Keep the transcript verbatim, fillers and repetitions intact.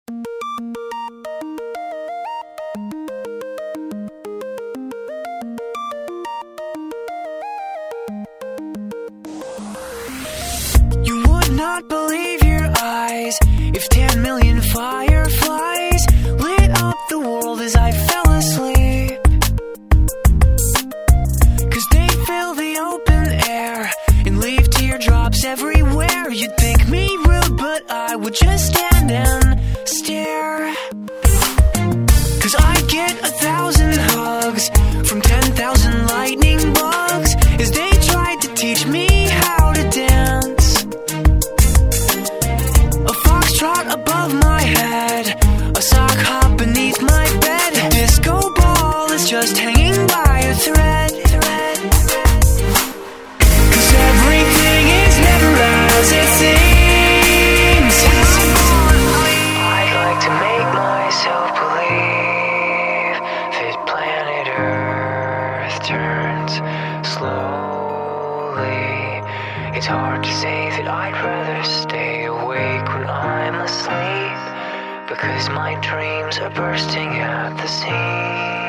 You would not believe your eyes if ten million fireflies lit up the world as I fell asleep. 'Cause they fill the open air and leave teardrops everywhere. You'd think me rude, but I would just stand and stare. 'Cause I get a thousand hugs from ten thousand lightning bugs as they tried to teach me how to dance. A foxtrot above my head, a sock hop beneath my bed. A disco ball is just hanging by a thread. Cause everything is never as it seems. I'd like to make myself believe that planet Earth turns slowly. It's hard to say that I'd rather stay awake when I'm asleep, because my dreams are bursting at the seams.